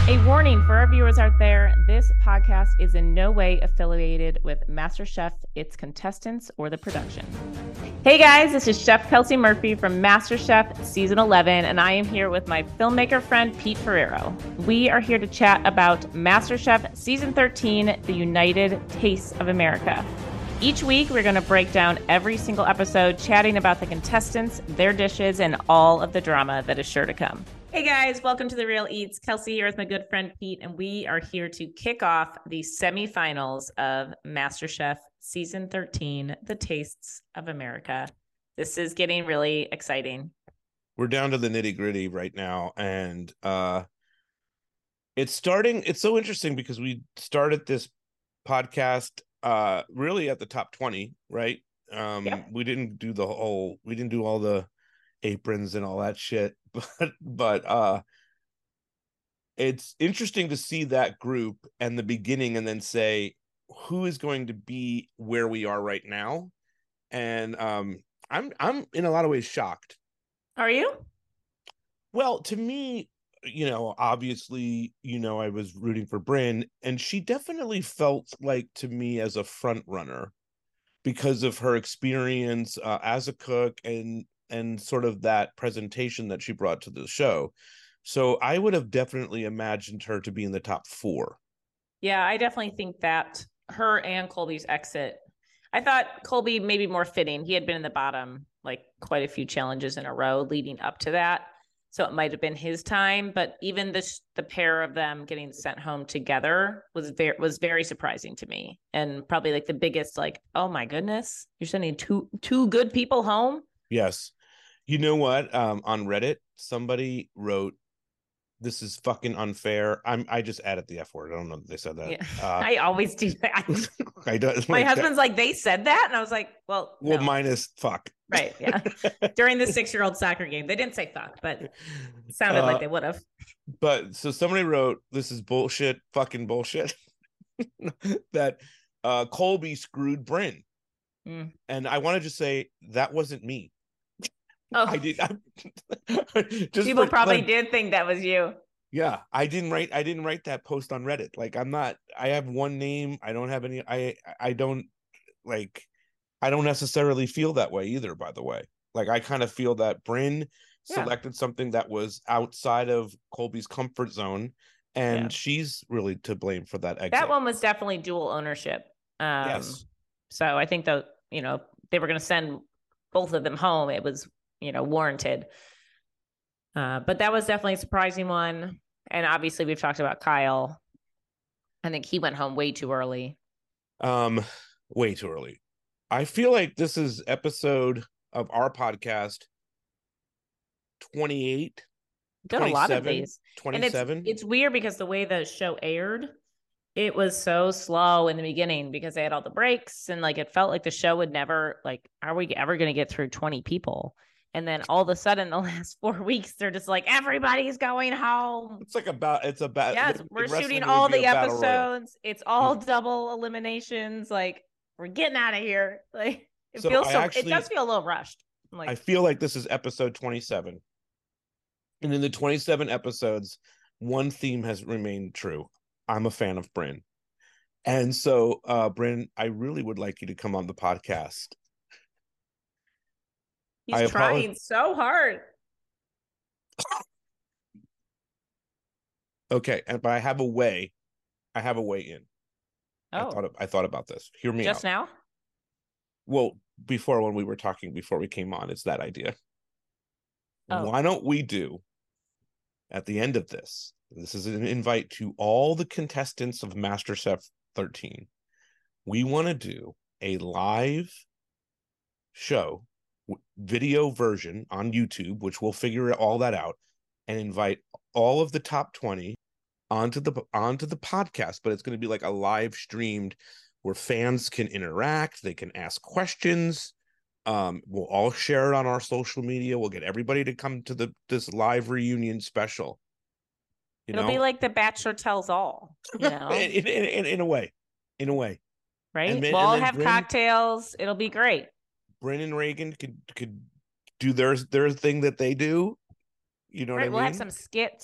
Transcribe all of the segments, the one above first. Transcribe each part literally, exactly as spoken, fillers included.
A warning for our viewers out there, this podcast is in no way affiliated with MasterChef, its contestants, or the production. Hey guys, this is Chef Kelsey Murphy from MasterChef Season eleven, and I am here with my filmmaker friend, Pete Ferrero. We are here to chat about MasterChef Season thirteen, The United Tastes of America. Each week, we're going to break down every single episode, chatting about the contestants, their dishes, and all of the drama that is sure to come. Hey guys, welcome to The Real Eats. Kelsey here with my good friend Pete, and we are here to kick off the semifinals of MasterChef Season thirteen, The Tastes of America. This is getting really exciting. We're down to the nitty gritty right now, and uh, it's starting. It's so interesting because we started this podcast uh, really at the top twenty, right? Um, Yep. We didn't do the whole, we didn't do all the aprons and all that shit, but but uh it's interesting to see that group and the beginning and then say who is going to be where we are right now. And um i'm i'm in a lot of ways shocked. Are you? Well, to me, you know, obviously, you know, I was rooting for Brynn, and she definitely felt like, to me, as a front runner because of her experience uh, as a cook and and sort of that presentation that she brought to the show. So I would have definitely imagined her to be in the top four. Yeah, I definitely think that her and Colby's exit. I thought Colby maybe more fitting. He had been in the bottom like quite a few challenges in a row leading up to that. So it might have been his time, but even this, the pair of them getting sent home together was very, was very surprising to me. And probably like the biggest, like, oh my goodness, you're sending two, two good people home. Yes. You know what? Um, on Reddit, somebody wrote, "This is fucking unfair." I'm. I just added the F word. I don't know that they said that. Yeah. Uh, I always do that. I don't. My like husband's that. like, they said that, and I was like, well, Well, no. minus fuck. Right. Yeah. During the six-year-old soccer game, they didn't say fuck, but it sounded uh, like they would have. But so somebody wrote, "This is bullshit, fucking bullshit." that uh, Colby screwed Brynn, mm. and I want to just say that wasn't me. Oh, I did. I, just people for, probably like, did think that was you. Yeah, I didn't write. I didn't write that post on Reddit. Like, I'm not. I have one name. I don't have any. I. I don't like. I don't necessarily feel that way either. By the way, like I kind of feel that Brynn yeah. selected something that was outside of Colby's comfort zone, and yeah. she's really to blame for that exit. That one was definitely dual ownership. Um, yes. So I think that you know they were going to send both of them home. It was. you know, warranted. Uh, but that was definitely a surprising one. And obviously we've talked about Kyle. I think he went home way too early. Um, way too early. I feel like this is episode of our podcast twenty-eight. Done a lot of these. twenty-seven. And it's, it's weird because the way the show aired, it was so slow in the beginning because they had all the breaks and like it felt like the show would never like, are we ever going to get through twenty people? And then all of a sudden, the last four weeks, they're just like, everybody's going home. It's like about, it's about. Yes, we're shooting all the episodes. It's all mm-hmm. double eliminations. Like, we're getting out of here. Like, it so feels I so, actually, it does feel a little rushed. Like, I feel like this is episode twenty-seven. And in the twenty-seven episodes, one theme has remained true. I'm a fan of Brynn. And so, uh, Brynn, I really would like you to come on the podcast. He's I trying apologize. so hard. Okay, and but I have a way. I have a way in. Oh, I thought I thought about this. Hear me just out. now. Well, before when we were talking before we came on, it's that idea. Oh. Why don't we do at the end of this? This is an invite to all the contestants of MasterChef thirteen. We want to do a live show. Video version on YouTube, which we'll figure all that out, and invite all of the top twenty onto the onto the podcast. But it's going to be like a live streamed where fans can interact, they can ask questions. Um, we'll all share it on our social media. We'll get everybody to come to the this live reunion special. You It'll know? be like The Bachelor Tells All, you know, in, in, in, in a way, in a way, right? And then, we'll all have Brynn, cocktails. It'll be great. Brynn and Reagan could could do their their thing that they do. You know right, what I we'll mean? We'll have some skits.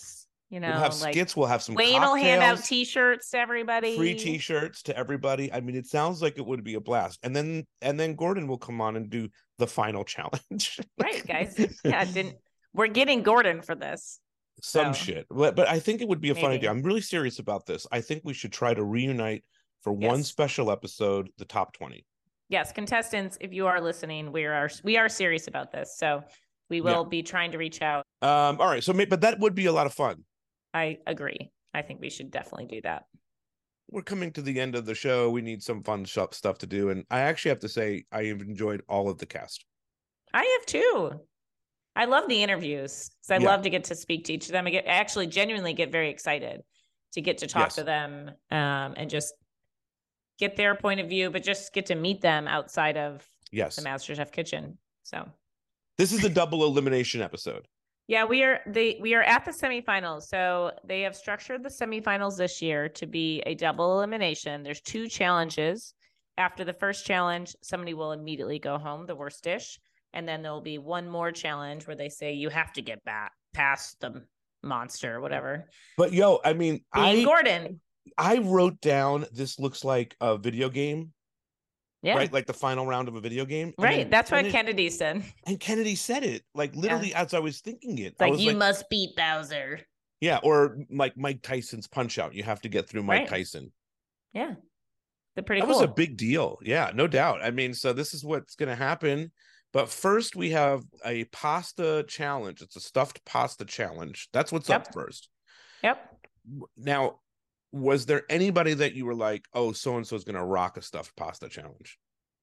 You know, we'll have like skits. We'll have some Wayne cocktails. will hand out T-shirts to everybody. Free T-shirts to everybody. I mean, it sounds like it would be a blast. And then and then Gordon will come on and do the final challenge. Right, guys. Yeah, didn't we're getting Gordon for this. Some so. shit. But but I think it would be a fun Maybe. idea. I'm really serious about this. I think we should try to reunite for Yes. one special episode, the top twenty. Yes, contestants, if you are listening, we are we are serious about this. So we will Yeah. be trying to reach out. Um, all right. So but that would be a lot of fun. I agree. I think we should definitely do that. We're coming to the end of the show. We need some fun sh- stuff to do. And I actually have to say, I have enjoyed all of the cast. I have too. I love the interviews because I Yeah. love to get to speak to each of them. I get I actually genuinely get very excited to get to talk Yes. to them um, and just get their point of view, but just get to meet them outside of Yes. the MasterChef kitchen. So This is a double elimination episode. yeah, we are they we are at the semifinals. So they have structured the semifinals this year to be a double elimination. There's two challenges. After the first challenge, somebody will immediately go home, the worst dish. And then there'll be one more challenge where they say you have to get back past the monster or whatever. But yo, I mean, Being I Gordon. I wrote down this looks like a video game, Yeah. right? Like the final round of a video game. And Right. then That's what Kennedy, Kennedy said. and Kennedy said it like literally as I was thinking it. It's I like, was you like, must beat Bowser. yeah, or like Mike Tyson's Punch Out. You have to get through Mike Right. Tyson. Yeah. They're pretty That cool. was a big deal. Yeah, no doubt. I mean, so this is what's going to happen. But first, we have a pasta challenge. It's a stuffed pasta challenge. That's what's Yep. up first. Yep. Now, was there anybody that you were like, oh, so and so is going to rock a stuffed pasta challenge?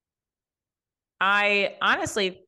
I honestly,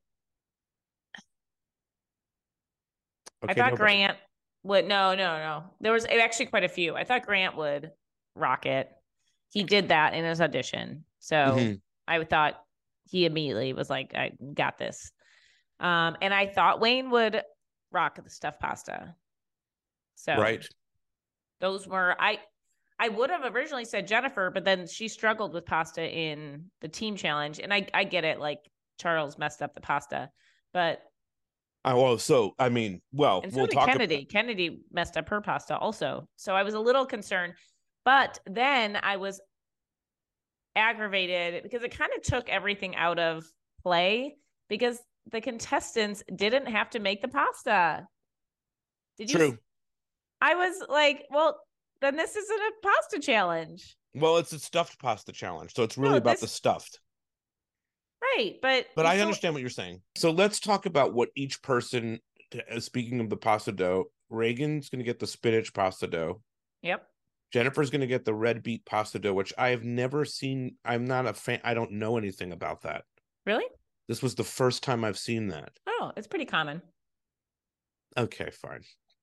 Okay, I thought nobody. Grant would. No, no, no. There was actually quite a few. I thought Grant would rock it. He did that in his audition. So Mhm. I thought he immediately was like, I got this. Um, and I thought Wayne would rock the stuffed pasta. So Right. those were, I, I would have originally said Jennifer, but then she struggled with pasta in the team challenge. And I, I get it. Like Charles messed up the pasta, but Oh, well, so I mean, well, and so we'll did talk Kennedy. about. Kennedy messed up her pasta also. So I was a little concerned, but then I was aggravated because it kind of took everything out of play because the contestants didn't have to make the pasta. Did you? True. I was like, well, then this isn't a pasta challenge. Well, it's a stuffed pasta challenge, so it's really No, about this- the stuffed. Right, but But you I still- understand what you're saying. So let's talk about what each person. uh, Speaking of the pasta dough, Reagan's going to get the spinach pasta dough. Yep. Jennifer's going to get the red beet pasta dough, which I have never seen. I'm not a fan. I don't know anything about that. Really? This was the first time I've seen that. Oh, it's pretty common. Okay, fine.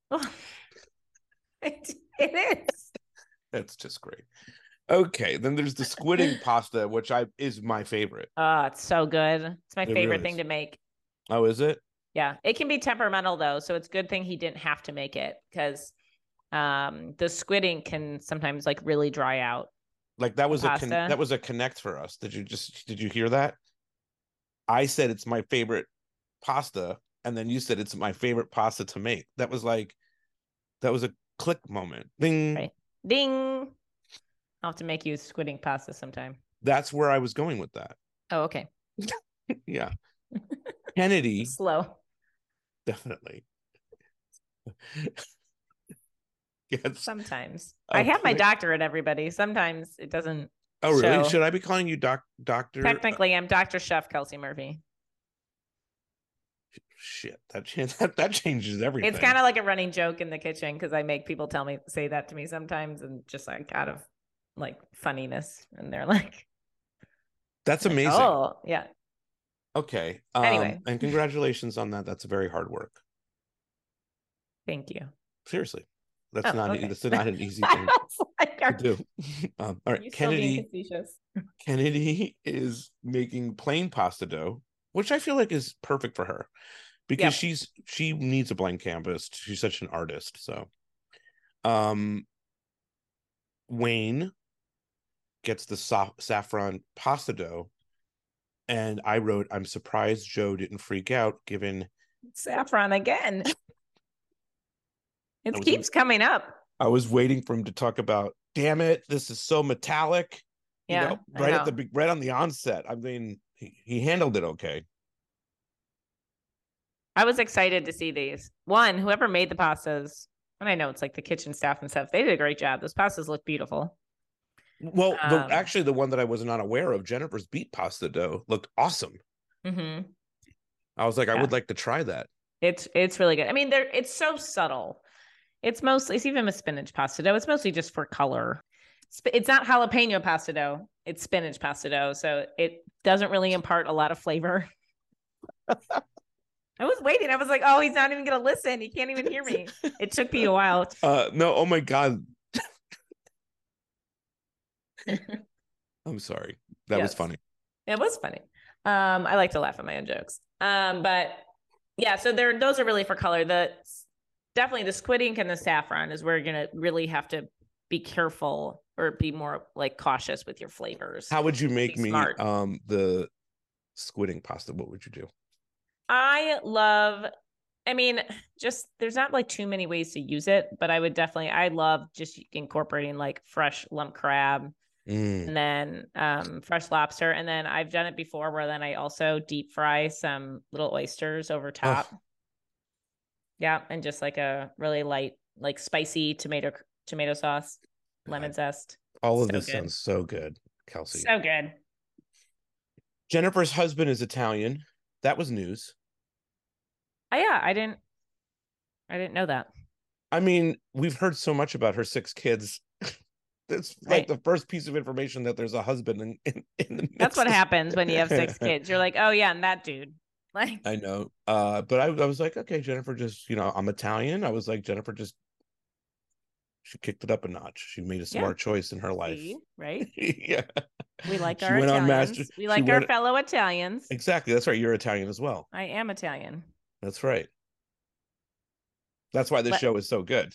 it, it is. That's just great. Okay, then there's the squidding pasta, which I is my favorite. Oh, it's so good. It's my It favorite really thing is. to make. Oh, is it? Yeah, it can be temperamental though, so it's a good thing he didn't have to make it because um, the squidding can sometimes like really dry out. Like that was a con- Pasta. that was a connect for us. Did you just did you hear that? I said it's my favorite pasta, and then you said it's my favorite pasta to make. That was like that was a click moment. Ding. Right. Ding. I'll have to make you squidding pasta sometime. That's where I was going with that. Oh, okay. Yeah. Kennedy, Slow. definitely. Yes. Sometimes. I have my Okay. doctorate, everybody. Sometimes it doesn't. Oh, really? show. Should I be calling you doc doctor? Technically, I'm Doctor Chef Kelsey Murphy. Shit, that cha- that, that changes everything. It's kind of like a running joke in the kitchen because I make people tell me say that to me sometimes, and just like out of like funniness, and they're like, That's amazing. "Oh, yeah." Okay. Um, Anyway. and congratulations on that. That's very hard work. Thank you. Seriously, that's Oh, not okay. that's not an easy thing like, to are do. Um, all right, you still being Kennedy. facetious? Kennedy is making plain pasta dough, which I feel like is perfect for her because Yep. she's she needs a blank canvas. She's such an artist. So, um, Wayne gets the sa- saffron pasta dough, and I wrote, "I'm surprised Joe didn't freak out given." Saffron again. It keeps coming up. I was waiting for him to talk about, damn it, this is so metallic. You Yeah, know, right know. at the right on the onset. I mean, he, he handled it okay. I was excited to see these. One, whoever made the pastas, and I know it's like the kitchen staff and stuff, they did a great job. Those pastas look beautiful. Well, the um, actually the one that I was not aware of, Jennifer's beet pasta dough, looked awesome. Mm-hmm. I was like, yeah. I would like to try that. It's it's really good. I mean, there it's so subtle. It's mostly, it's even a spinach pasta dough. It's mostly just for color. It's not jalapeno pasta dough. It's spinach pasta dough. So it doesn't really impart a lot of flavor. I was waiting. I was like, oh, he's not even going to listen. He can't even hear me. It took me a while. Uh, no. Oh my God. I'm sorry. That yes. was funny. It was funny. Um, I like to laugh at my own jokes. Um, but yeah, so there, those are really for color. The definitely the squid ink and the saffron is where you're going to really have to be careful or be more like cautious with your flavors. How would you make me smart. um the squid ink pasta? What would you do? I love, I mean, just there's not like too many ways to use it, but I would definitely, I love just incorporating like fresh lump crab mm. and then um, fresh lobster. And then I've done it before where then I also deep fry some little oysters over top. Oh. Yeah. And just like a really light, like spicy tomato, tomato sauce, lemon zest. All of so this good. Sounds so good, Kelsey. So good. Jennifer's husband is Italian. That was news. Oh, yeah, I didn't I didn't know that. I mean, we've heard so much about her six kids. That's like right. the first piece of information that there's a husband in, in, in the midst. That's what happens when you have six kids. You're like, oh yeah, and that dude. Like I know. Uh, but I, I was like, okay, Jennifer just, you know, I'm Italian. I was like, Jennifer just she kicked it up a notch. She made a smart yeah. choice in her life. See, right? yeah. We like she our went Italians. On master, we like our went, fellow Italians. Exactly. That's right. You're Italian as well. I am Italian. That's right. That's why this Let, show is so good.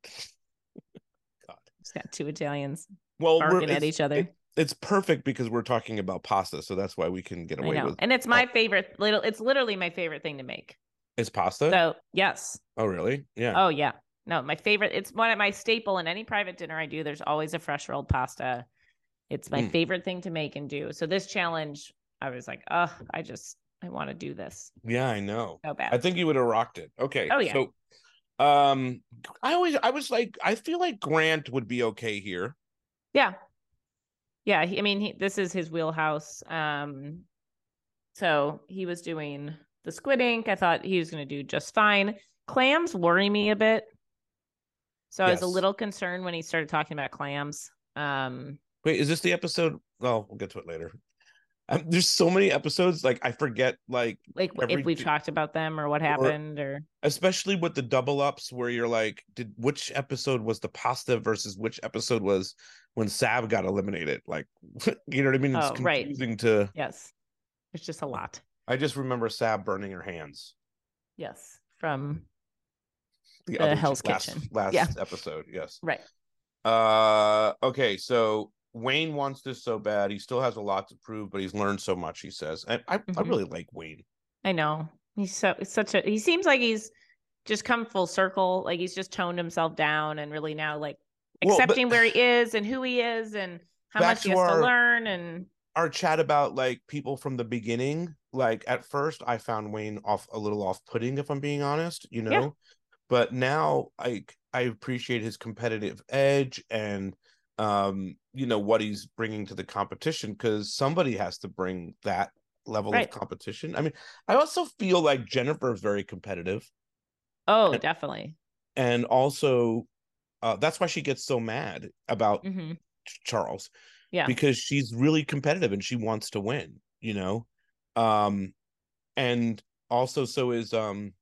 God. It's got two Italians well, barking at each other. It, it's perfect because we're talking about pasta, so that's why we can get away with. And it's my oh. favorite little. It's literally my favorite thing to make. Is pasta? So yes. Oh really? Yeah. Oh yeah. No, my favorite. It's one of my staple in any private dinner I do. There's always a fresh rolled pasta. It's my mm. favorite thing to make and do. So this challenge, I was like, oh, I just I want to do this. Yeah, I know. So bad. I think you would have rocked it. Okay. Oh yeah. So, um, I always I was like, I feel like Grant would be okay here. Yeah. Yeah. He, I mean, he, this is his wheelhouse. Um, so he was doing the squid ink. I thought he was going to do just fine. Clams worry me a bit. So yes. I was a little concerned when he started talking about clams. Um, Wait, is this the episode? Oh, we'll get to it later. Um, there's so many episodes, like I forget, like like every, if we've d- talked about them or what happened, or, or especially with the double ups where you're like, did which episode was the pasta versus which episode was when Sav got eliminated? Like, you know what I mean? It's oh, confusing right. to. Yes, it's just a lot. I just remember Sav burning her hands. Yes, from the, the other Hell's last, Kitchen last yeah. episode. Yes, right. Uh, okay, so Wayne wants this so bad. He still has a lot to prove, but he's learned so much, he says. And I, mm-hmm. I really like Wayne. I know. He's so such a he seems like he's just come full circle. Like he's just toned himself down and really now like accepting well, where he is and who he is and how much he has our, to learn. And our chat about like people from the beginning, like at first I found Wayne off a little off-putting, if I'm being honest, you know. Yeah. But now I I appreciate his competitive edge and um you know what he's bringing to the competition, because somebody has to bring that level right. of competition. I mean, I also feel like Jennifer is very competitive. Oh, and, definitely. And also uh that's why she gets so mad about mm-hmm. Charles. Yeah, because she's really competitive and she wants to win, you know. Um and also so is um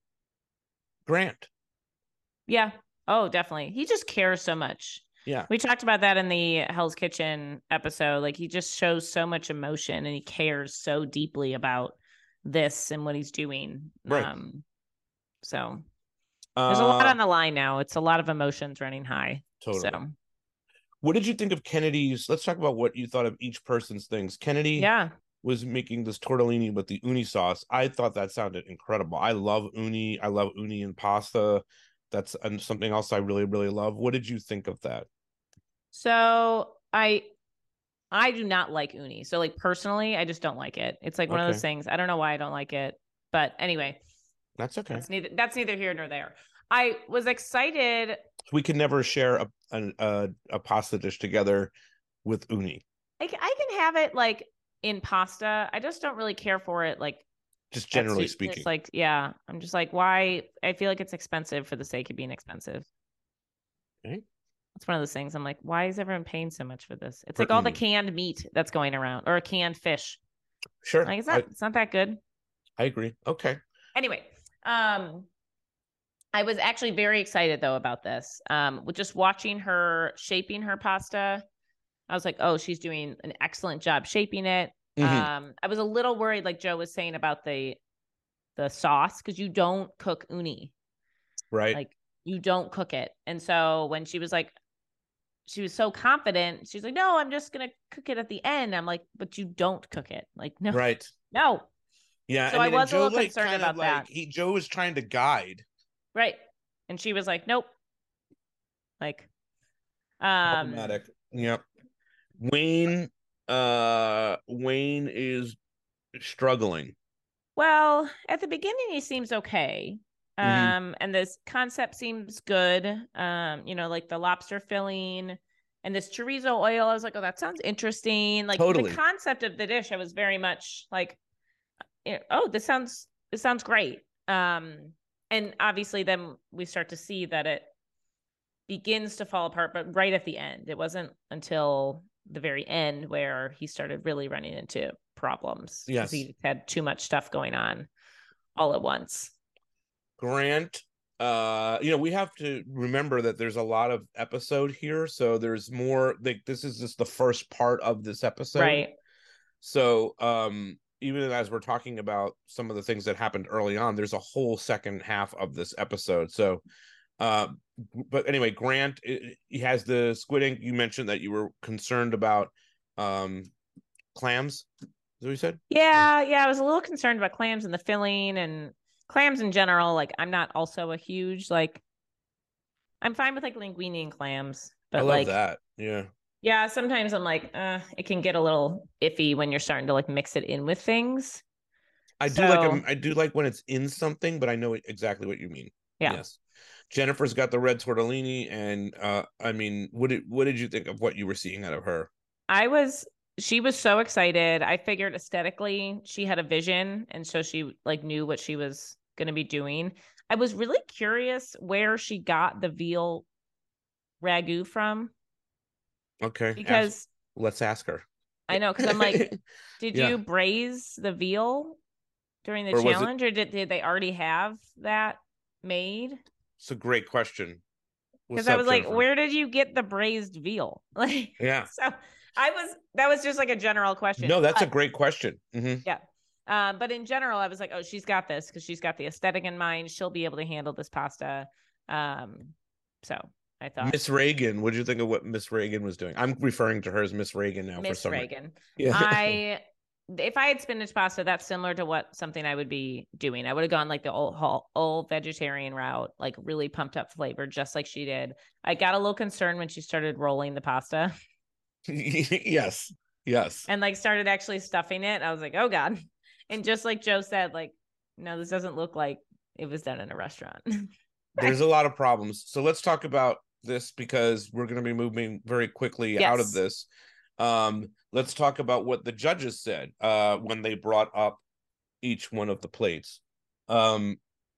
Grant. Yeah. Oh, definitely. He just cares so much. Yeah. We talked about that in the Hell's Kitchen episode. Like he just shows so much emotion and he cares so deeply about this and what he's doing. Right. Um, so there's uh, a lot on the line now. It's a lot of emotions running high. Totally. So. What did you think of Kennedy's? Let's talk about what you thought of each person's things. Kennedy yeah. was making this tortellini with the uni sauce. I thought that sounded incredible. I love uni. I love uni and pasta. That's uh, something else I really, really love. What did you think of that? So I I do not like uni. So like personally, I just don't like it. It's like one Okay. of those things. I don't know why I don't like it. But anyway, That's okay. that's neither that's neither here nor there. I was excited. We could never share a a, a, a pasta dish together with uni. I, I can have it like in pasta. I just don't really care for it like Just at generally soup. speaking. It's like, yeah, I'm just like, why? I feel like it's expensive for the sake of being expensive. Okay. It's one of those things. I'm like, why is everyone paying so much for this? It's For like all the uni. canned meat that's going around or canned fish. Sure. Like it's not I, it's not that good. I agree. Okay. Anyway, um, I was actually very excited though about this. Um, with just watching her shaping her pasta, I was like, oh, she's doing an excellent job shaping it. Mhm. Um, I was a little worried, like Joe was saying about the the sauce, because you don't cook uni. Right. Like you don't cook it. And so when she was like, she was so confident, she's like, no, I'm just gonna cook it at the end. I'm like, but you don't cook it. Like, no, Right. no. Yeah. So I I mean, and was a Joe little like concerned kind about of like that. he Joe was trying to guide. Right. And she was like, nope. Like, um, Problematic. Yep. Wayne, uh, Wayne is struggling. well, at the beginning he seems okay. Mhm. Um, and this concept seems good. Um, you know, like the lobster filling and this chorizo oil. I was like, oh, that sounds interesting. Like Totally. the concept of the dish, I was very much like, oh, this sounds this sounds great. Um, and obviously then we start to see that it begins to fall apart, but right at the end. It wasn't until the very end where he started really running into problems because Yes. he had too much stuff going on all at once. Grant, uh, you know, we have to remember that there's a lot of episode here, so there's more. Like this is just the first part of this episode, Right? So, um, even as we're talking about some of the things that happened early on, there's a whole second half of this episode. So, uh, but anyway, Grant, it, he has the squid ink. You mentioned that you were concerned about um clams. Is that what you said? Yeah, yeah. I was a little concerned about clams and the filling and clams in general. Like, I'm not also a huge like. I'm fine with like linguine and clams, I but love like, that. Yeah. yeah, sometimes I'm like, uh, it can get a little iffy when you're starting to like mix it in with things. I do like So, a, I do like when it's in something, but I know exactly what you mean. yeah. Yes. Jennifer's got the red tortellini, and uh, I mean, what did what did you think of what you were seeing out of her? I was she was so excited. I figured aesthetically she had a vision, and so she like knew what she was going to be doing. I was really curious where she got the veal ragu from, Okay, because ask, let's ask her. I know, because I'm like, did Yeah. you braise the veal during the Or was it- challenge, or did, did they already have that made? It's a great question. What's Because I up, was like, Jennifer? where did you get the braised veal? Like, Yeah. So I was, that was just like a general question. No, that's a But- great question. Mhm. Yeah. Um, but in general, I was like, oh, she's got this because she's got the aesthetic in mind. She'll be able to handle this pasta. Um, so I thought Miss Reagan, what did you think of what Miss Reagan was doing? I'm referring to her as Miss Reagan now for Miss some reason. Reagan. Yeah. I if I had spinach pasta, that's similar to what something I would be doing. I would have gone like the old old vegetarian route, like really pumped up flavor, just like she did. I got a little concerned when she started rolling the pasta. Yes. Yes. And like started actually stuffing it. I was like, oh God. And just like Joe said, like, no, this doesn't look like it was done in a restaurant. There's a lot of problems. So let's talk about this because we're going to be moving very quickly Yes. out of this. Um, let's talk about what the judges said uh, when they brought up each one of the plates. Um,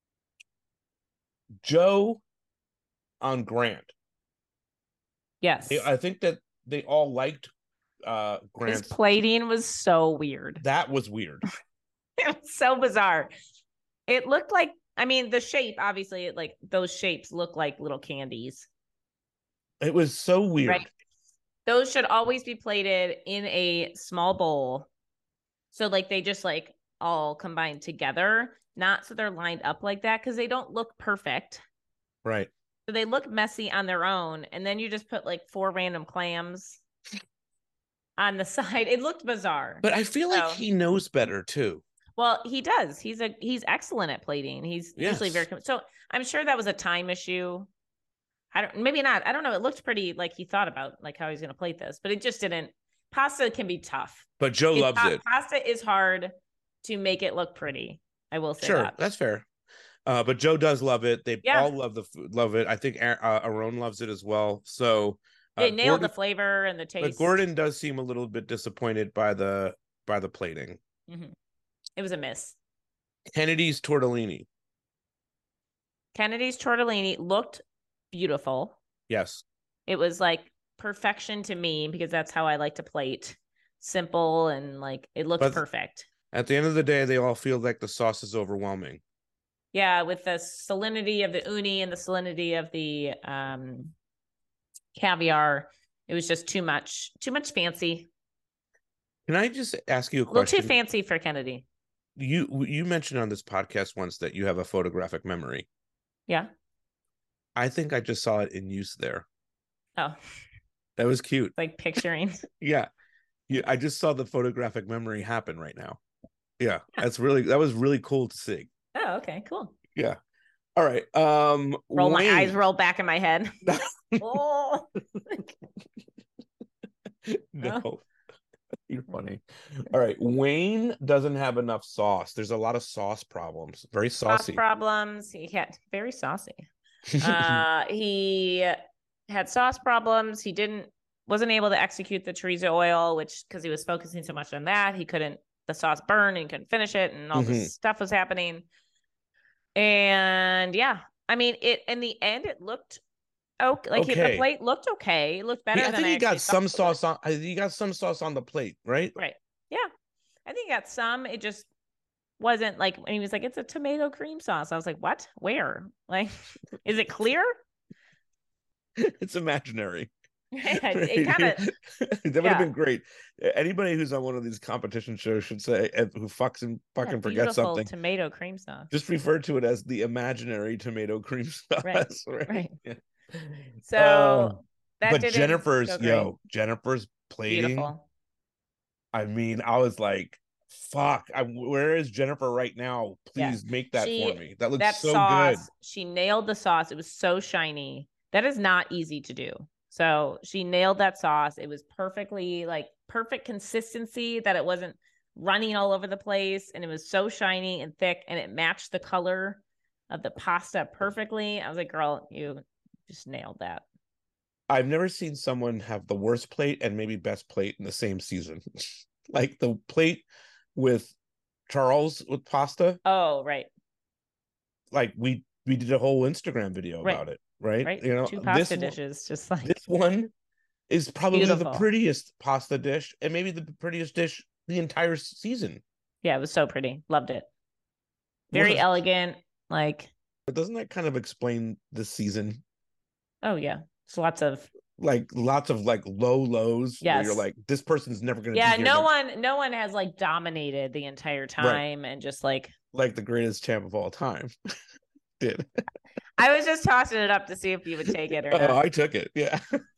Joe on Grant. Yes. They, I think that they all liked uh, Grant's. His plating was so weird. That was weird. It was so bizarre. It looked like, I mean, the shape, obviously, like those shapes look like little candies. It was so weird. Right. Those should always be plated in a small bowl. So like they just like all combine together, not so they're lined up like that, because they don't look perfect. Right. So they look messy on their own. And then you just put like four random clams on the side. It looked bizarre. But I feel like So- he knows better too. Well, he does. He's a he's excellent at plating. He's Yes. usually very so. I'm sure that was a time issue. I don't maybe not. I don't know. It looked pretty like he thought about like how he's going to plate this, but it just didn't. Pasta can be tough. But Joe It's loves not, it. Pasta is hard to make it look pretty. I will say Sure, that. that's fair. Uh, but Joe does love it. They Yeah. all love the food, love it. I think uh, Aaron loves it as well. So uh, they nailed Gordon, the flavor and the taste. But Gordon does seem a little bit disappointed by the by the plating. Mm-hmm. It was a miss. Kennedy's tortellini. Kennedy's tortellini looked beautiful. Yes. It was like perfection to me because that's how I like to plate. Simple and like it looked but perfect. At the end of the day, they all feel like the sauce is overwhelming. Yeah, with the salinity of the uni and the salinity of the um, caviar, it was just too much, too much fancy. Can I just ask you a question? A little too fancy for Kennedy. You you mentioned on this podcast once that you have a photographic memory. Yeah. I think I just saw it in use there. Oh. That was cute. Like picturing. Yeah. Yeah. I just saw the photographic memory happen right now. Yeah. That's really, that was really cool to see. Oh, okay. Cool. Yeah. All right. Um, roll Wayne. My eyes roll back in my head. Oh. No. Oh. You're funny. All right. Wayne doesn't have enough sauce. There's a lot of sauce problems. Very saucy. Sauce problems. He had very saucy. uh, he had sauce problems. He didn't wasn't able to execute the chorizo oil, which because he was focusing so much on that, he couldn't. The sauce burned and couldn't finish it, and all mm-hmm. this stuff was happening. And yeah, I mean, it in the end, it looked okay. Like okay. He, the plate looked okay. It looked better. Yeah, I than think I he got some sauce on. He got some sauce on the plate, right? Right. Yeah, I think he got some. It just wasn't like when he was like, "It's a tomato cream sauce." I was like, "What? Where? Like, is it clear?" It's imaginary. Yeah, it kind of that would yeah. have been great. Anybody who's on one of these competition shows should say who fucks and fucking yeah, forgets something. Tomato cream sauce. Just refer to it as the imaginary tomato cream sauce. Right. Right. right. Yeah. So uh, that but Jennifer's yo Jennifer's plating. Beautiful. I mean, I was like, "Fuck! I, where is Jennifer right now? Please yeah. make that she, for me. That looks that so sauce, good." She nailed the sauce. It was so shiny. That is not easy to do. So she nailed that sauce. It was perfectly like perfect consistency that it wasn't running all over the place. And it was so shiny and thick and it matched the color of the pasta perfectly. I was like, girl, you just nailed that. I've never seen someone have the worst plate and maybe best plate in the same season. Like the plate with Charles with pasta. Oh, right. Like we, we did a whole Instagram video right. about it. Right? right, you know, two pasta dishes, just like this one is probably beautiful. The prettiest pasta dish, and maybe the prettiest dish the entire season. Yeah, it was so pretty. Loved it. Very well, elegant. Like, but doesn't that kind of explain this season? Oh yeah, it's lots of like lots of like low lows. Yes, where you're like this person's never going to. Yeah, be no here one, no one has like dominated the entire time, right. and just like like the greatest champ of all time. Did. I was just tossing it up to see if you would take it or not. Oh, I took it. Yeah.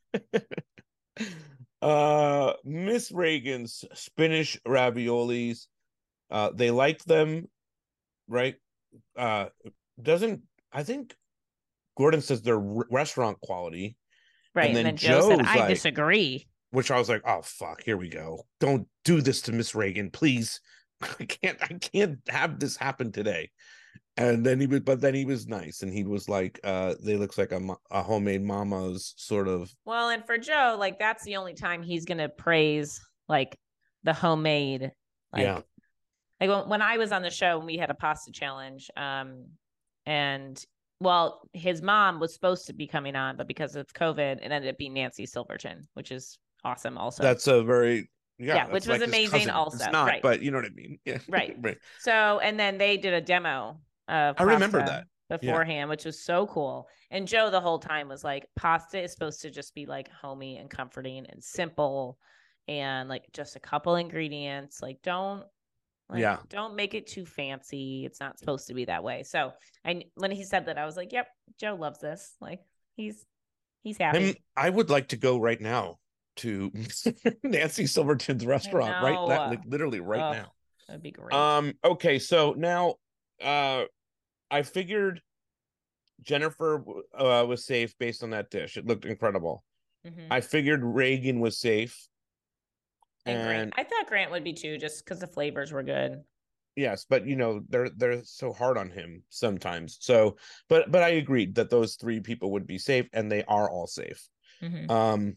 uh, Miss Reagan's spinach raviolis. Uh, they liked them, right? Uh, doesn't I think Gordon says they're r- restaurant quality, right? And then, and then Joe said, "I like, disagree." Which I was like, "Oh fuck, here we go! Don't do this to Miss Reagan, please. I can't, I can't have this happen today." And then he was, but then he was nice, and he was like, uh, "They looks like a, a homemade mama's sort of." Well, and for Joe, like that's the only time he's gonna praise like the homemade. Like, yeah. Like when, when I was on the show, and we had a pasta challenge, um, and well, his mom was supposed to be coming on, but because of COVID, it ended up being Nancy Silverton, which is awesome. Also, that's a very. Yeah, yeah which was like amazing. Also, it's not, right. but you know what I mean. Yeah, right. right. So, and then they did a demo. Uh, I remember that beforehand, yeah. which was so cool. And Joe the whole time was like, pasta is supposed to just be like homey and comforting and simple and like just a couple ingredients. Like don't, like, yeah, don't make it too fancy. It's not supposed to be that way. So I, when he said that, I was like, yep, Joe loves this. Like he's, he's happy. I'm, I would like to go right now to Nancy Silverton's restaurant, right? That, like literally right oh. now. That'd be great. Um, okay, so now uh I figured Jennifer uh, was safe based on that dish. It looked incredible. Mm-hmm. I figured Reagan was safe. And, And Grant. I thought Grant would be too, just because the flavors were good. yes, but you know, they're they're so hard on him sometimes. So, but but I agreed that those three people would be safe, and they are all safe. Mm-hmm. Um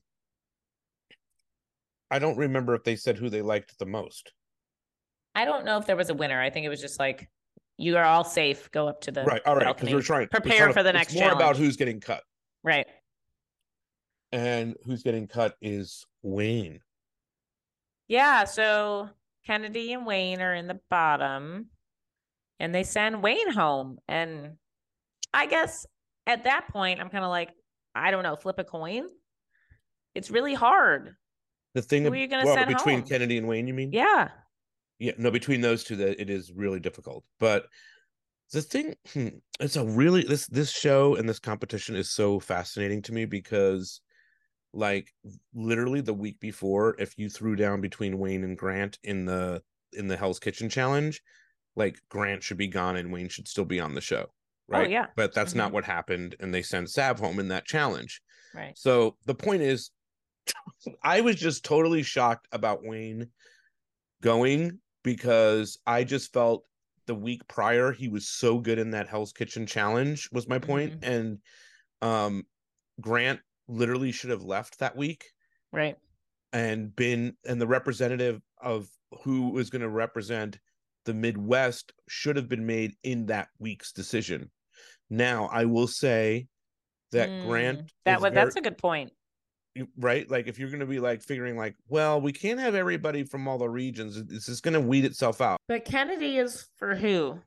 I don't remember if they said who they liked the most. I don't know if there was a winner. I think it was just like, you are all safe. Go up to the Right, all right, because balcony. we're trying Prepare we're trying to, for the it's next more challenge. about who's getting cut. Right. And who's getting cut is Wayne. Yeah, so Kennedy and Wayne are in the bottom, and they send Wayne home. And I guess at that point, I'm kind of like, I don't know, flip a coin. It's really hard. The thing Who are you going to well, send between home? Kennedy and Wayne, you mean? Yeah. Yeah, no, between those two, that it is really difficult. But the thing, hmm, it's a really this this show and this competition is so fascinating to me because, like, literally the week before, if you threw down between Wayne and Grant in the in the Hell's Kitchen challenge, like Grant should be gone and Wayne should still be on the show, right? Oh, yeah. But that's Mhm. not what happened, and they sent Sav home in that challenge. Right. So the point is, I was just totally shocked about Wayne going because I just felt the week prior he was so good in that Hell's Kitchen challenge was my point. Mhm. And um Grant literally should have left that week Right. and been and the representative of who was going to represent the Midwest should have been made in that week's decision. Now I will say that Mm, Grant that is was very, that's a good point. right, like if you're going to be like figuring like, well, we can't have everybody from all the regions, is this going to weed itself out? But Kennedy is for who?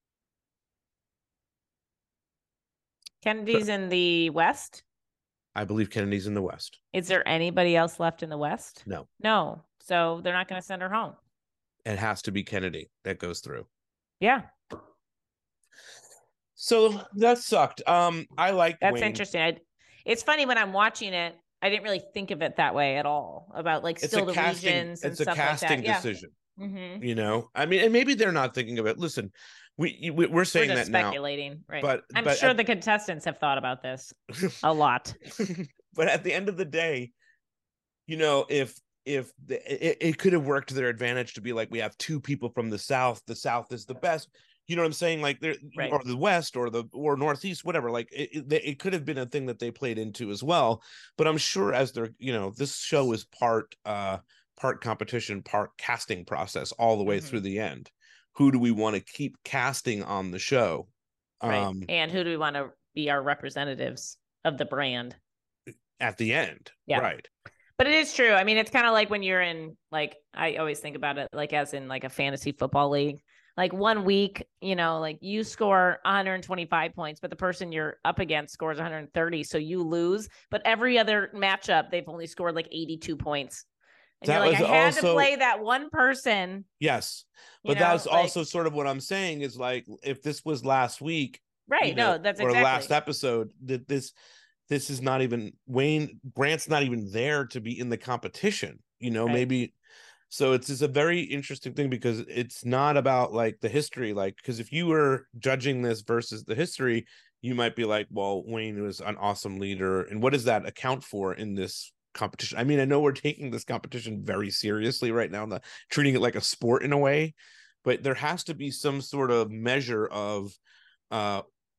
Kennedy's in the West? I believe Kennedy's in the West. Is there anybody else left in the West? No. No. So they're not going to send her home. It has to be Kennedy that goes through. Yeah. So that sucked. Um, I like That's Wayne. interesting. I, it's funny when I'm watching it, I didn't really think of it that way at all about like It's still a the casting, regions and it's a stuff casting like that. decision. Yeah. Mm-hmm. You know, I mean, and maybe they're not thinking of it. Listen, we, we we're saying we're just that speculating, now, right? but I'm but sure at, the contestants have thought about this a lot. But at the end of the day, you know, if if the, it, it could have worked to their advantage to be like, we have two people from the South, the South is the best. You know what I'm saying? Like there, Right. or the West, or the or Northeast, whatever. Like it, it, it could have been a thing that they played into as well. But I'm sure as they're, you know, this show is part uh part competition, part casting process all the way Mm-hmm. through the end. Who do we want to keep casting on the show? Right. Um, and who do we want to be our representatives of the brand at the end? Yeah. Right. But it is true. I mean, it's kind of like when you're in, like, I always think about it like as in like a fantasy football league. Like one week, you know, like you score one hundred twenty-five points, but the person you're up against scores one hundred thirty, so you lose. But every other matchup, they've only scored like eighty-two points. And that you're like, was I had also, to play that one person. Yes, but you know, that's like, also sort of what I'm saying is like, if this was last week, right? you know, No, that's or exactly. last episode, that this this is not even Wayne Grant's not even there to be in the competition. You know, Right. maybe. So it's just a very interesting thing because it's not about like the history, like, because if you were judging this versus the history, you might be like, well, Wayne was an awesome leader. And what does that account for in this competition? I mean, I know we're taking this competition very seriously right now, the, treating it like a sport in a way, but there has to be some sort of measure of, uh,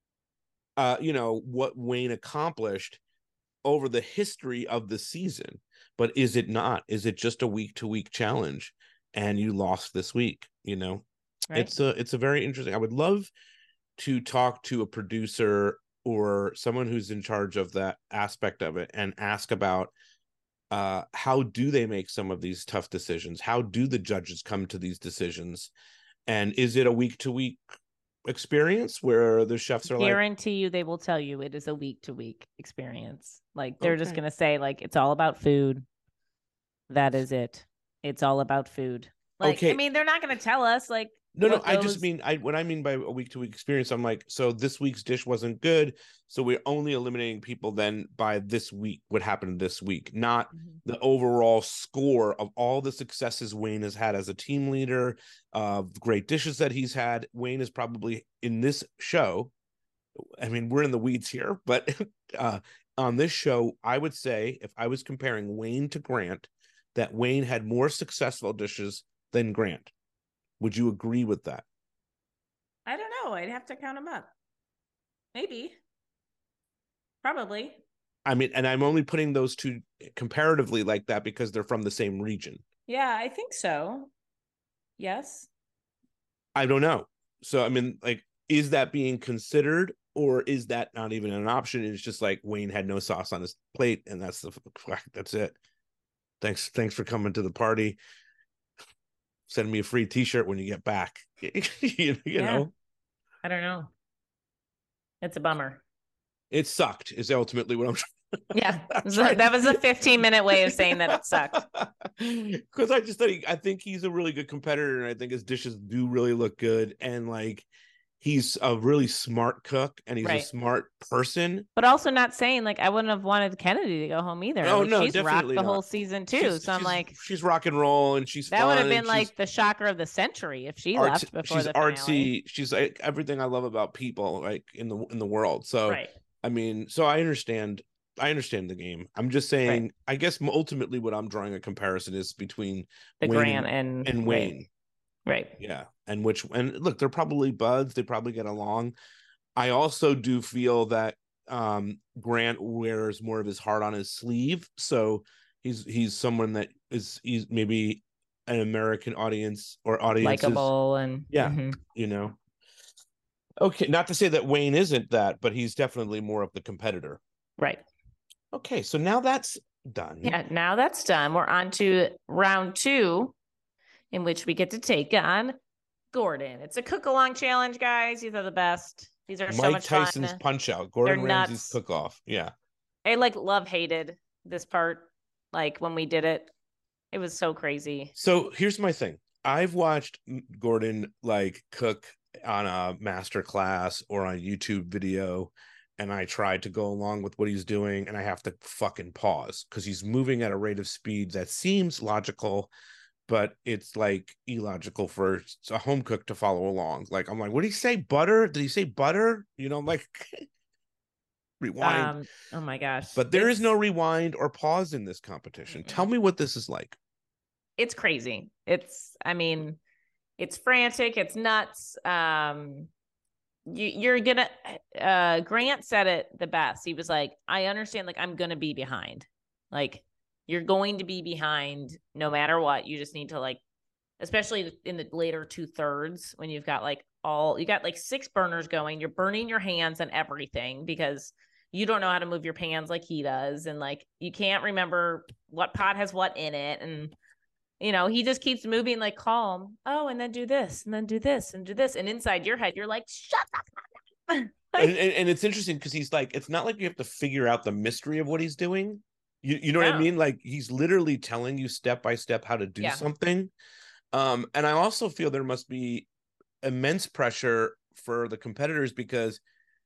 uh, you know, what Wayne accomplished over the history of the season. But is it not? Is it just a week to week challenge and you lost this week? You know, right. it's a it's a very interesting. I would love to talk to a producer or someone who's in charge of that aspect of it and ask about uh, how do they make some of these tough decisions? How do the judges come to these decisions? And is it a week to week experience where the chefs are guarantee like, guarantee you they will tell you it is a week to week experience. Like they're okay. just gonna say like it's all about food. That is it. It's all about food. Like, okay. I mean, they're not gonna tell us like No, no, what I just goes mean I what I mean by a week to week experience, I'm like, so this week's dish wasn't good, so we're only eliminating people then by this week, what happened this week, not Mhm. the overall score of all the successes Wayne has had as a team leader, of uh, great dishes that he's had. Wayne is probably in this show. I mean, we're in the weeds here, but uh, on this show, I would say if I was comparing Wayne to Grant, that Wayne had more successful dishes than Grant. Would you agree with that? I don't know. I'd have to count them up. Maybe. Probably. I mean, and I'm only putting those two comparatively like that because they're from the same region. Yeah, I think so. Yes. I don't know. So, I mean, like, is that being considered or is that not even an option? It's just like Wayne had no sauce on his plate and that's the that's it. Thanks. Thanks for coming to the party. Send me a free t-shirt when you get back. you, you Yeah. know, I don't know. It's a bummer. It sucked is ultimately what I'm trying. Yeah, that was a fifteen minute way of saying that it sucked. Because I just think I think he's a really good competitor, and I think his dishes do really look good, and like he's a really smart cook, and he's right. a smart person. But also not saying like I wouldn't have wanted Kennedy to go home either. Oh like, no, she's definitely rocked the not. whole season too. She's, so I'm she's, like, she's rock and roll, and she's that fun, would have been like the shocker of the century if she arts, left before she's the artsy. finale. She's like everything I love about people, like in the in the world. So right. I mean, so I understand. I understand the game. I'm just saying, right. I guess ultimately what I'm drawing a comparison is between the Wayne Grant and, and, and Wayne. Right. right. Yeah. And which, and look, they're probably buds. They probably get along. I also do feel that um, Grant wears more of his heart on his sleeve. So he's, he's someone that is, he's maybe an American audience or audiences. Likeable and yeah, mm-hmm. you know. Okay. Not to say that Wayne isn't that, but he's definitely more of the competitor. Right. Okay, so now that's done. Yeah, now that's done. We're on to round two, in which we get to take on Gordon. It's a cook-along challenge, guys. These are the best. These are Mike so much Tyson's fun. Punch-Out. Gordon They're Ramsay's cook-off. Yeah. I like love-hated this part, like when we did it. It was so crazy. So here's my thing. I've watched Gordon like cook on a master class or on a YouTube video, and I tried to go along with what he's doing, and I have to fucking pause because he's moving at a rate of speed that seems logical, but it's like illogical for a home cook to follow along. Like, I'm like, what did he say? Butter? Did he say butter? You know, I'm like, rewind. Um, oh my gosh. But there it's... is no rewind or pause in this competition. Mm-mm. Tell me what this is like. It's crazy. It's, I mean, it's frantic. It's nuts. Um, You, you're gonna uh Grant said it the best. He was like, I understand, like I'm gonna be behind, like you're going to be behind no matter what. You just need to, like, especially in the later two thirds when you've got like all you got like six burners going, you're burning your hands and everything because you don't know how to move your pans like he does, and like you can't remember what pot has what in it, and you know, he just keeps moving like calm. Oh, and then do this, and then do this, and do this. And inside your head, you're like, shut up. like, and, and, and it's interesting because he's like, it's not like you have to figure out the mystery of what he's doing. You, you know no. what I mean? Like he's literally telling you step by step how to do yeah. something. Um, and I also feel there must be immense pressure for the competitors because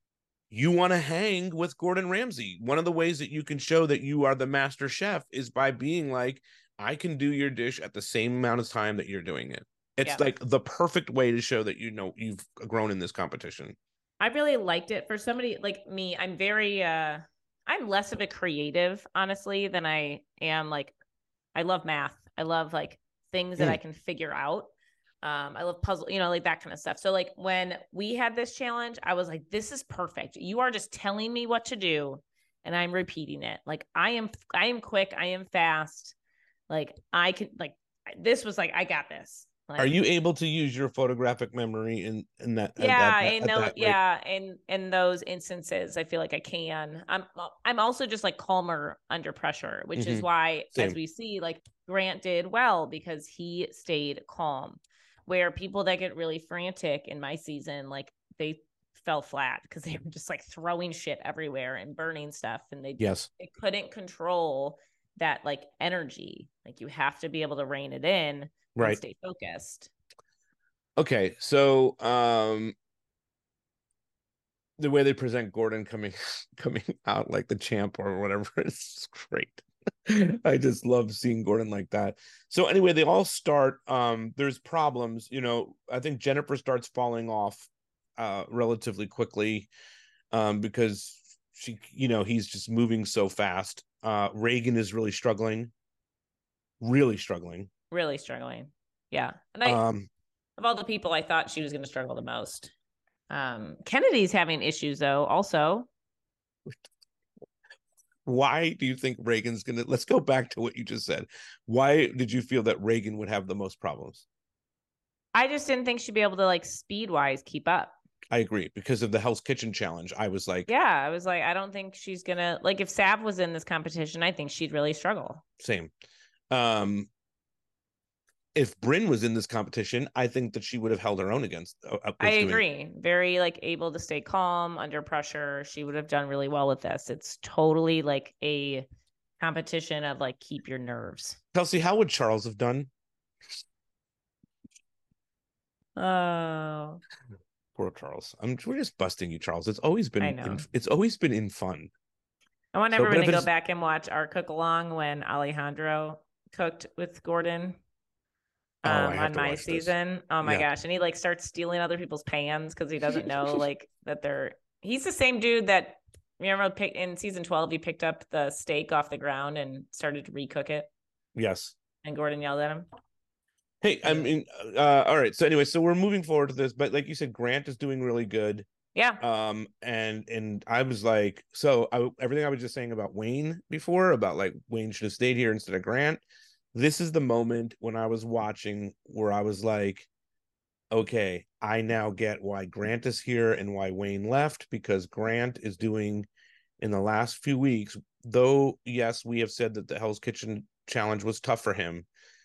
you want to hang with Gordon Ramsay. One of the ways that you can show that you are the master chef is by being like, I can do your dish at the same amount of time that you're doing it. It's yeah. like the perfect way to show that, you know, you've grown in this competition. I really liked it for somebody like me. I'm very, uh, I'm less of a creative, honestly, than I am. Like, I love math. I love like things that mm. I can figure out. Um, I love puzzle, you know, like that kind of stuff. So like when we had this challenge, I was like, this is perfect. You are just telling me what to do and I'm repeating it. Like I am, I am quick. I am fast. Like I can, like, this was like, I got this. Like, are you able to use your photographic memory in, in that? Yeah. That, in no, yeah. In, in those instances, I feel like I can. I'm, I'm also just like calmer under pressure, which mm-hmm. is why, Same. as we see, like Grant did well because he stayed calm, where people that get really frantic in my season, like they fell flat because they were just like throwing shit everywhere and burning stuff. And they, yes. they couldn't control that like energy. Like you have to be able to rein it in right. and stay focused. Okay, so um the way they present Gordon coming coming out like the champ or whatever is great. I just love seeing Gordon like that. So anyway, they all start. Um, there's problems. You know, I think Jennifer starts falling off uh, relatively quickly um, because she, you know, he's just moving so fast. Uh, Reagan is really struggling, really struggling, really struggling. Yeah, and I um, of all the people, I thought she was going to struggle the most. Um, Kennedy's having issues though. Also, why do you think Reagan's gonna? Let's go back to what you just said. Why did you feel that Reagan would have the most problems? I just didn't think she'd be able to like speed wise keep up. I agree because of the Hell's Kitchen challenge. I was like, Yeah, I was like, I don't think she's gonna like if Sav was in this competition, I think she'd really struggle. same. Um, if Brynn was in this competition, I think that she would have held her own against. Uh, I doing... agree. Very like able to stay calm under pressure. She would have done really well with this. It's totally like a competition of like keep your nerves. Kelsey, how would Charles have done? Oh, poor Charles. I'm we're just busting you, Charles. It's always been I know. in, it's always been in fun. I want so, everyone to go back and watch our cook along when Alejandro cooked with Gordon. Um, oh, on my season. This. Oh my yeah. gosh. And he like starts stealing other people's pans because he doesn't know like that they're he's the same dude that remember in season twelve he picked up the steak off the ground and started to recook it. Yes. And Gordon yelled at him. Hey, I mean uh all right. So anyway, so we're moving forward to this, but like you said, Grant is doing really good. Yeah. Um and and I was like, so I, everything I was just saying about Wayne before, about like Wayne should have stayed here instead of Grant. This is the moment when I was watching where I was like, okay, I now get why Grant is here and why Wayne left, because Grant is doing in the last few weeks, though, yes, we have said that the Hell's Kitchen challenge was tough for him.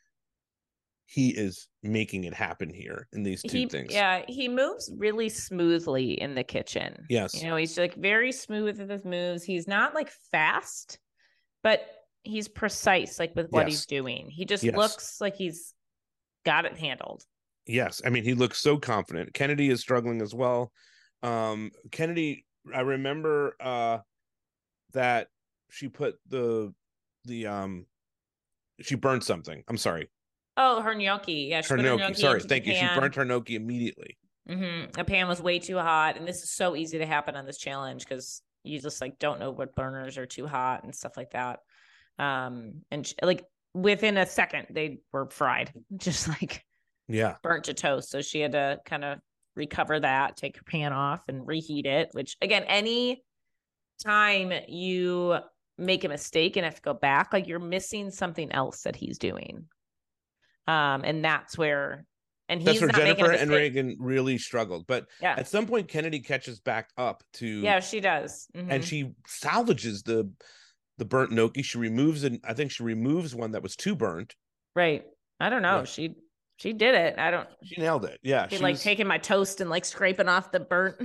He is making it happen here in these two he, things. Yeah, he moves really smoothly in the kitchen. Yes. You know, he's like very smooth with his moves. He's not like fast, but he's precise, like with what yes. he's doing. He just yes. looks like he's got it handled. Yes. I mean, he looks so confident. Kennedy is struggling as well. Um, Kennedy, I remember uh, that she put the, the, um, she burned something. I'm sorry. Oh, her gnocchi. Yeah. She her put gnocchi. Her gnocchi sorry. Thank you. Pan. She burnt her gnocchi immediately. Mm-hmm. The pan was way too hot. And this is so easy to happen on this challenge because you just like don't know what burners are too hot and stuff like that. Um, and she, like within a second they were fried, just like yeah, burnt to toast. So she had to kind of recover that, take her pan off and reheat it, which again, any time you make a mistake and have to go back, like you're missing something else that he's doing. Um, and that's where, and he's that's where not Jennifer and Reagan really struggled. But yeah. at some point, Kennedy catches back up to, yeah, she does. Mm-hmm. And she salvages the, the burnt gnocchi. She removes it. I think she removes one that was too burnt. Right. I don't know. Yeah. She, she did it. I don't, she nailed it. Yeah. She, she like was... taking my toast and like scraping off the burnt.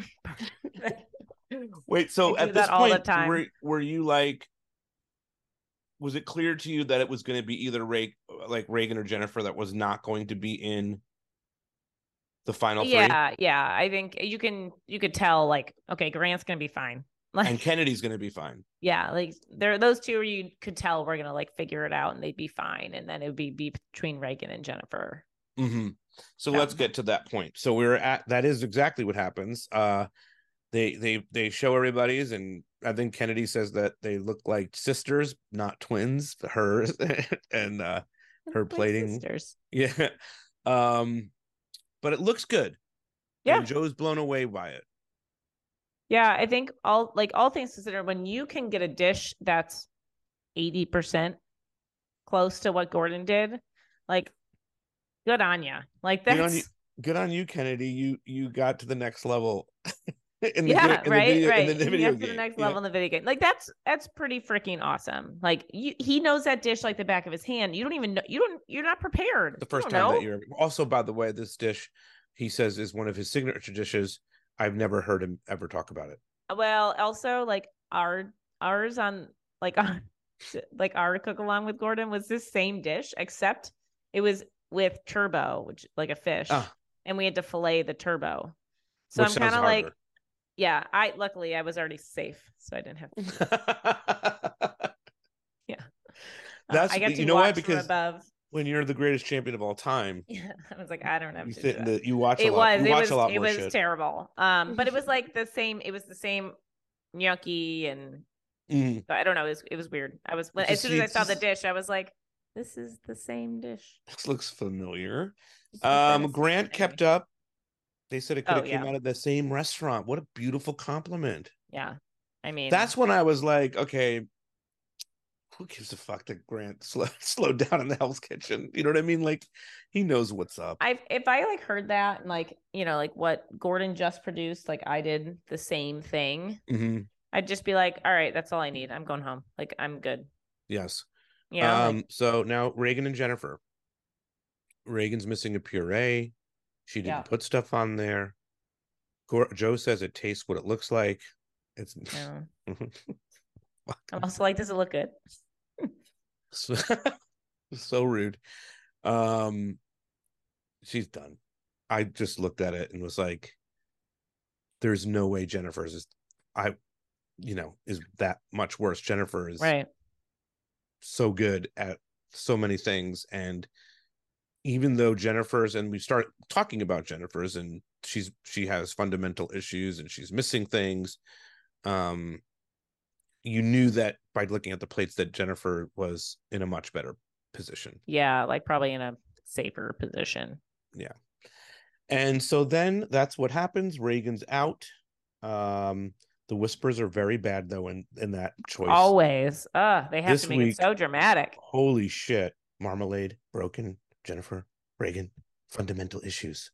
Wait, so at this point, were, were you like, was it clear to you that it was going to be either Ray, like Reagan or Jennifer that was not going to be in the final three? Yeah, yeah. I think you can you could tell like, okay, Grant's going to be fine. Like, and Kennedy's going to be fine. Yeah, like there those two where you could tell we're going to like figure it out and they'd be fine, and then it would be, be between Reagan and Jennifer. Mm-hmm. So yeah. Let's get to that point. So we're at that is exactly what happens. Uh, they they they show everybody's, and I think Kennedy says that they look like sisters, not twins. Hers and uh, her plating. Sisters. Yeah. Um, but it looks good. Yeah. And Joe's blown away by it. Yeah, I think all like all things considered, when you can get a dish that's eighty percent close to what Gordon did, like good on you. Like that's good on you, good on you, Kennedy. You you got to the next level. In the, yeah, in right, the video, right. In the video to game. the next yeah. level in the video game. Like that's that's pretty freaking awesome. Like you, he knows that dish like the back of his hand. You don't even know. You don't. You're not prepared. The first time know. that you're. Also, by the way, this dish he says is one of his signature dishes. I've never heard him ever talk about it. Well, also like our ours on like on like our cook along with Gordon was this same dish, except it was with turbo, which like a fish. Ah. and we had to fillet the turbo. So Which I'm sounds kind of like, harder. yeah, I luckily I was already safe, so I didn't have to. Yeah. Uh, That's I got to you know why? watch from Because above. when you're the greatest champion of all time, Yeah, I was like, I don't have you to sit do in that. the you watch a It lot. was, You it watch was, a lot it more was shit. terrible. Um, but it was like the same. It was the same gnocchi, and Mm. I don't know. It was, it was weird. I was when, as Just soon as you I saw the just dish, I was like, this is the same dish. this looks familiar. It's the Um, best. Grant Anyway. kept up. They said it could Oh have came yeah, out of the same restaurant. What a beautiful compliment. yeah. I mean, That's when I was like, okay, who gives a fuck that Grant slow, slowed down in the Hell's Kitchen? You know what I mean? Like, he knows what's up. I if I like heard that and like you know like what Gordon just produced, like I did the same thing. Mm-hmm. I'd just be like, all right, that's all I need. I'm going home. Like I'm good. Yes. You know, Um. like So now Reagan and Jennifer. Reagan's missing a puree. She didn't yeah. put stuff on there. Gor- Joe says it tastes what it looks like. It's No. I'm also like, does it look good? so, so rude. Um, she's done. I just looked at it and was like, "There's no way Jennifer's is, I, you know, is that much worse. Jennifer is Right. so good at so many things, and even though Jennifer's, and we start talking about Jennifer's, and she's she has fundamental issues and she's missing things. Um, you knew that by looking at the plates that Jennifer was in a much better position. Yeah, like probably in a safer position. Yeah. And so then that's what happens. Reagan's out. Um, the whispers are very bad though in, in that choice. Always. Uh, they have This to make week, it so dramatic. Holy shit. Marmalade, broken, Jennifer, Reagan, fundamental issues.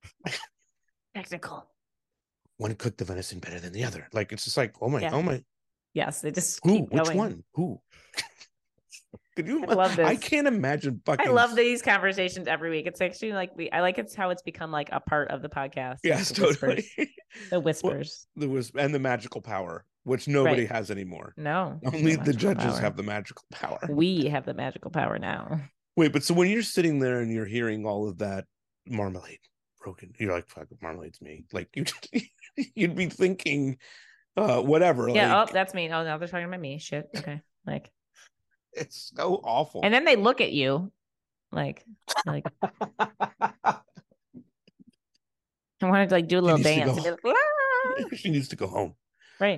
Technical. One cooked the venison better than the other. Like it's just like, oh my, Yeah. oh my. Yes, they just Who? keep Which going. one? Who? Could you? I love this. I can't imagine fucking. I love these conversations every week. It's actually like we. I like it's how it's become like a part of the podcast. Yes, like the totally. Whispers. The whispers. Well, the whisper and the magical power, which nobody Right. has anymore. No, only no the judges power. have the magical power. We have the magical power now. Wait, but so when you're sitting there and you're hearing all of that marmalade broken, you're like, "Fuck, marmalade's me." Like you, you'd be thinking, uh, whatever. Yeah. Like, oh, that's me. Oh, now they're talking about me. Shit. Okay. Like. It's so awful. And then they look at you like, like I wanted to like do a little dance. And be like, ah! She needs to go home. Right.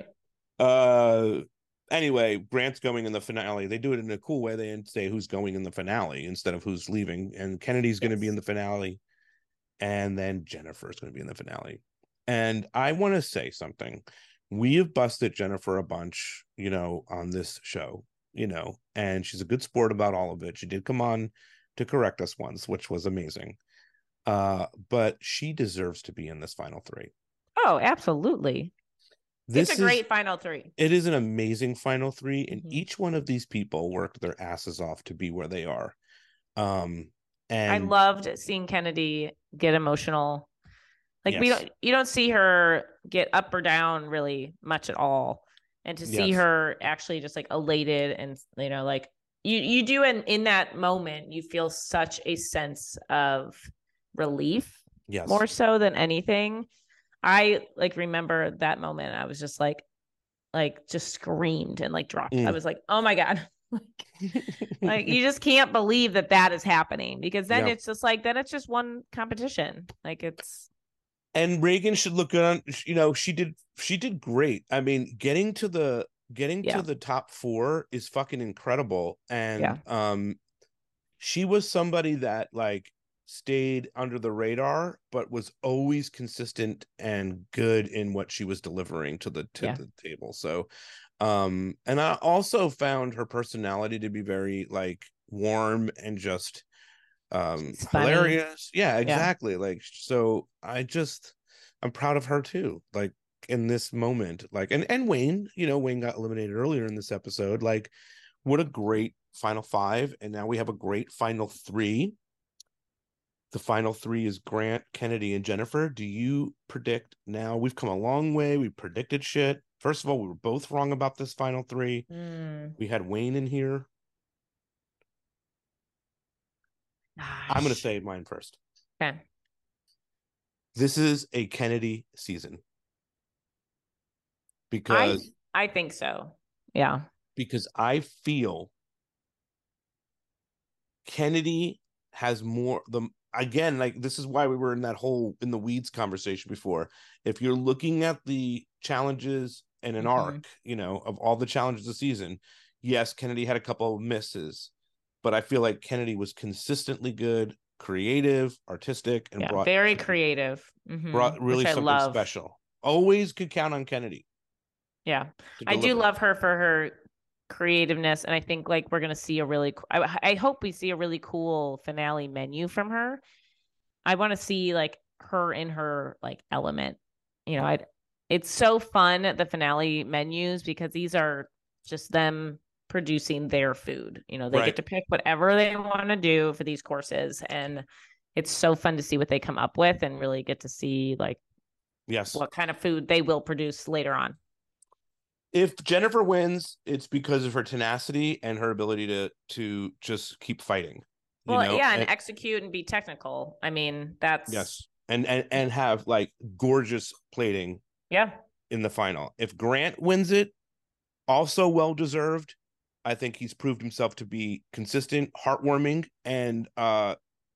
Uh, anyway, Grant's going in the finale. They do it in a cool way. They say who's going in the finale instead of who's leaving. And Kennedy's going to Yes. be in the finale. And then Jennifer's going to be in the finale. And I want to say something. We have busted Jennifer a bunch, you know, on this show. You know, and she's a good sport about all of it. She did come on to correct us once, which was amazing. Uh, but she deserves to be in this final three. Oh, absolutely. This it's a great is, final three. It is an amazing final three, and mm-hmm. each one of these people worked their asses off to be where they are. Um, and I loved seeing Kennedy get emotional. Like yes. we don't, you don't see her get up or down really much at all. And to see yes. her actually just like elated and, you know, like you, you do in, in that moment, you feel such a sense of relief yes. more so than anything. I like remember that moment. I was just like, like just screamed and like dropped. Mm. I was like, oh my God. like, like you just can't believe that that is happening because then yeah. it's just like, then it's just one competition. Like it's. And Reagan should look good on, you know, she did, she did great. I mean, getting to the, getting yeah. to the top four is fucking incredible. And, yeah. um, she was somebody that like stayed under the radar, but was always consistent and good in what she was delivering to the, to yeah. the table. So, um, and I also found her personality to be very like warm and just, um hilarious. Yeah, exactly. Yeah. Like, so I just, I'm proud of her too. Like in this moment, like, and, and Wayne, you know, Wayne got eliminated earlier in this episode. Like, what a great final five. And now we have a great final three. The final three is Grant, Kennedy, and Jennifer. Do you predict now? We've come a long way. We predicted shit. First of all, we were both wrong about this final three. Mm. We had Wayne in here. Gosh. I'm going to say mine first. Okay. This is a Kennedy season. Because I I think so. Yeah. Because I feel Kennedy has more the again, like this is why we were in that whole in the weeds conversation before. If you're looking at the challenges and an mm-hmm. arc, you know, of all the challenges this season, yes, Kennedy had a couple of misses, but I feel like Kennedy was consistently good, creative, artistic, and yeah, brought very creative. Mm-hmm. Brought really Which I something love. special. Always could count on Kennedy. Yeah, I do love her for her creativeness, and I think like we're gonna see a really I, I hope we see a really cool finale menu from her. I want to see like her in her like element, you know. I it's so fun, the finale menus, because these are just them producing their food, you know. They right. get to pick whatever they want to do for these courses, and it's so fun to see what they come up with and really get to see like yes what kind of food they will produce later on. If Jennifer wins, it's because of her tenacity and her ability to to just keep fighting. Well, know? yeah, and, and execute and be technical. I mean, that's yes, and and and have like gorgeous plating. Yeah, in the final. If Grant wins it, also well deserved. I think he's proved himself to be consistent, heartwarming, and uh,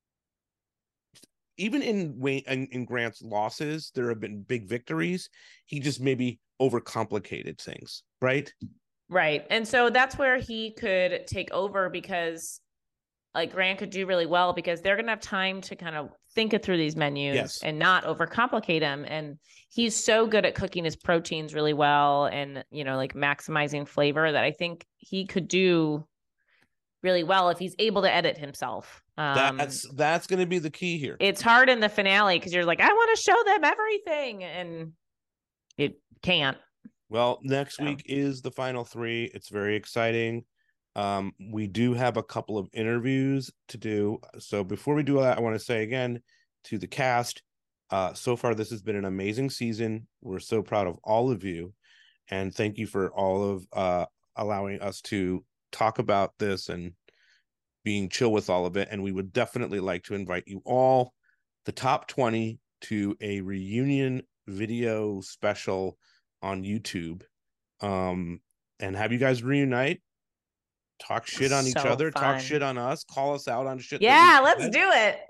even in Wayne in, in Grant's losses, there have been big victories. He just maybe overcomplicated things, right? Right. And so that's where he could take over, because like Grant could do really well because they're going to have time to kind of think it through these menus yes. and not overcomplicate them. And he's so good at cooking his proteins really well and, you know, like maximizing flavor that I think he could do really well if he's able to edit himself. Um, that's, that's going to be the key here. It's hard in the finale because you're like, I want to show them everything. And it can't. Well, next so. week is the final three. It's very exciting. Um, we do have a couple of interviews to do. So before we do that, I want to say again to the cast, uh, so far, this has been an amazing season. We're so proud of all of you. And thank you for all of uh, allowing us to talk about this and being chill with all of it. And we would definitely like to invite you all, the top twenty, to a reunion video special on YouTube, um, and have you guys reunite, talk shit on so each other, fun. talk shit on us, call us out on shit. Yeah, let's do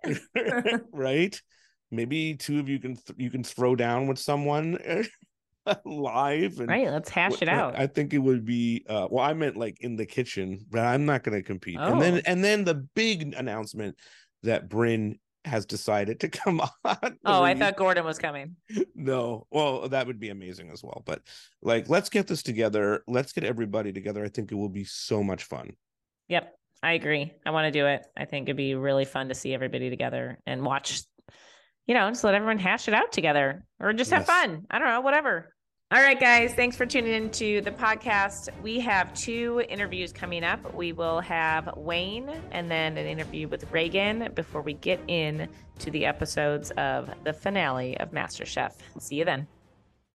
it. Right? Maybe two of you can th- you can throw down with someone live. And right, let's hash it out. I think it would be. Uh, well, I meant like in the kitchen, but I'm not going to compete. Oh. And then and then the big announcement that Bryn has decided to come on. Oh, I thought Gordon was coming. No. Well, that would be amazing as well. But like, let's get this together. Let's get everybody together. I think it will be so much fun. Yep. I agree. I want to do it. I think it'd be really fun to see everybody together and watch, you know, just let everyone hash it out together or just have yes. fun. I don't know, whatever. All right, guys, thanks for tuning into the podcast. We have two interviews coming up. We will have Wayne and then an interview with Reagan before we get in to the episodes of the finale of MasterChef. See you then.